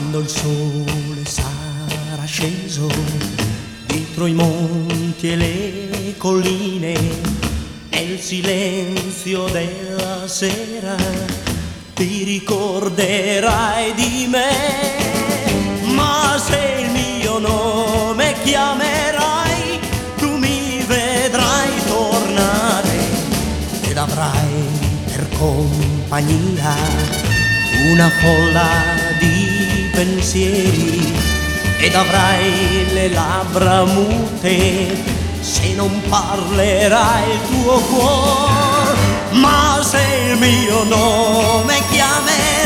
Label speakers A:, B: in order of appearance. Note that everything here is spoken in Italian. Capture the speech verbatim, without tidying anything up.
A: quando il sole sarà sceso dietro i monti e le colline, nel silenzio della sera ti ricorderai di me. Ma se il mio nome chiamerai, tu mi vedrai tornare ed avrai per compagnia una folla di pensieri, ed avrai le labbra mute se non parlerà il tuo cuore. Ma se il mio nome chiamerai,